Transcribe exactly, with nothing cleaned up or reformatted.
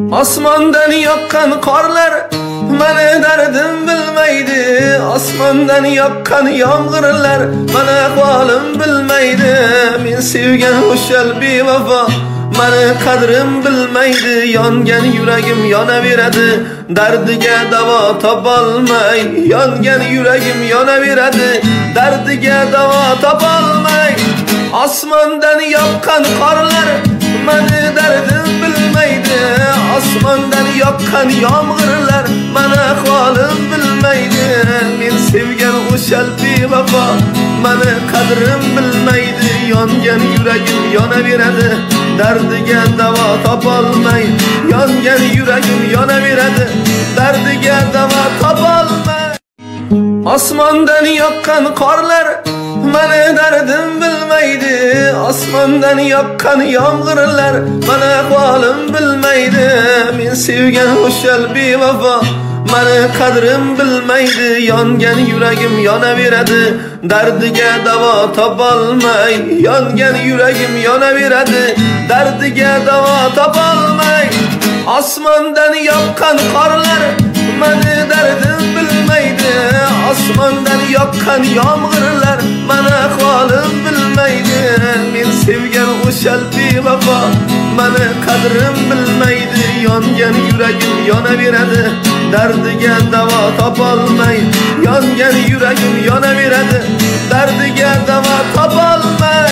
Osmondan yoqqan qorlar meni dardim bilmaydi. Osmondan yoqqan yomg'irlar meni ahvolim bilmaydi. Men sevgan o'shal bevafo meni qadrim bilmaydi. Yongan yuragim yonaveradi, dardiga davo topolmay. Yongan yuragim yonaveradi, dardiga davo topolmay. Osmondan yoqqan qorlar meni dardim bilmaydi. Osmondan yoqqan yomg'irlar meni ahvolim bilmaydi. Men sevgan o'shal bevafo meni qadrim bilmaydi. Yongan yuragim yonaveradi, dardiga davo topolmay. Yongan yuragim yonaveradi, dardiga davo topolmay. Osmondan yoqqan qorlar meni dardim bilmaydi. Osmondan yoqqan yomg'irlar meni ahvolim bilmaydi. Men sevgan o'shal bevafo meni qadrim bilmaydi. Yongan yuragim yonaveradi, dardiga davo topolmay. Yongan yuragim yonaveradi, dardiga davo topolmay. Osmondan yoqqan qorlar meni dardim bilmaydi. Osmondan yoqqan yomg'irlar meni ahvolim bilmaydi. Men sevgan o'shal bevafo meni qadrim bilmaydi. Yongan yuragim yonaveradi, dardiga davo topolmay. Yongan yuragim yonaveradi, dardiga davo topolmay.